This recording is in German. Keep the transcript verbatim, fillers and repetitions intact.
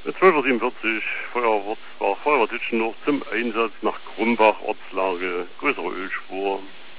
Mit zwölf Uhr siebenundvierzig Feuerwehr, Feuerwehr Ditschendorf zum Einsatz nach Grumbach, Ortslage, größere Ölspur.